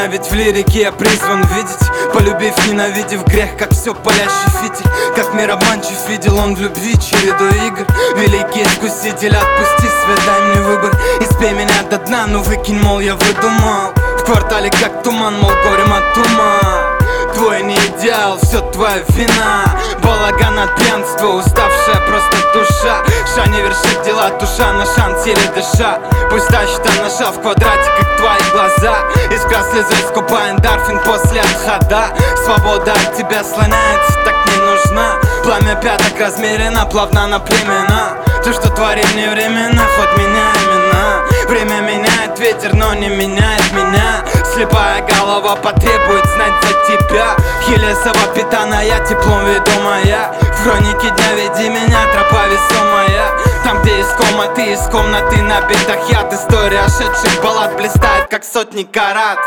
меня, ведь в лирике я призван видеть, полюбив, ненавидев грех, как все палящий фитиль. Как мир обманчив видел он в любви череду игр. Великий искуситель, отпусти свет, дай мне выбор. Испей меня до дна, ну выкинь, мол, я выдумал. В квартале как туман, мол, горем от ума. Твой не идеал, все твоя вина. Балаган от пьянства, уставшая просто душа. Ша не вершит дела, душа на шансире дыша. Пусть тащит она ша в квадрате, как твои глаза. Искра слезы скупа, эндорфин после отхода. Свобода от тебя слоняется, так не нужна. Пламя пяток размерено, плавно на племена. То, что творим не временно, ход меня имена. Время меняет ветер, но не меняет меня. Слепая голова потребует знать за тебя. Хилесова питаная, теплом ведомая. В хронике дня веди меня, тропа весомая. Там, где искома, ты из комнаты на битах яд. История ошедших баллад блистает, как сотни карат.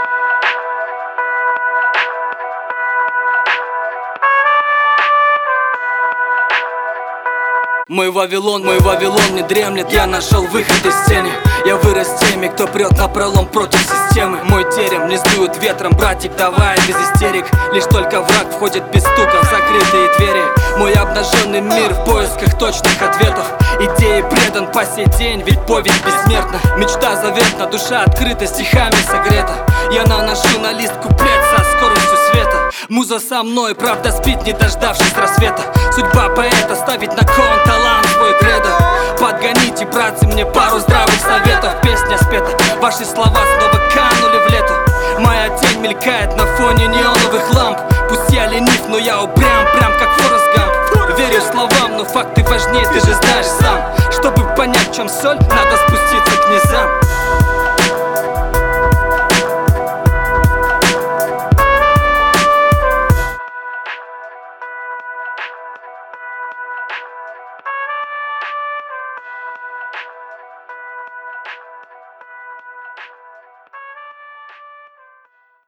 Мой Вавилон не дремлет. Я нашел выход из тени. Я вырос теми, кто прет напролом против системы. Мой терем не сдует ветром, братик, давай без истерик. Лишь только враг входит без стука в закрытые двери. Мой обнаженный мир в поисках точных ответов. Идеи предан по сей день, ведь повесть бессмертна. Мечта заветна, душа открыта, стихами согрета. Я наношу на лист куплет со скоростью света. Муза со мной, правда спит, не дождавшись рассвета. Судьба поэта ставить на кон талант свой кредо. Подгоните, братцы, мне пару здравых советов. Песня спета, ваши слова снова канули в лету. Моя тень мелькает на фоне неоновых ламп. Пусть я ленив, но я упрям, прям как Форест Гамп. Верю словам, но факты важнее, ты же знаешь сам. Чтобы понять, в чем соль, надо спуститься к низам.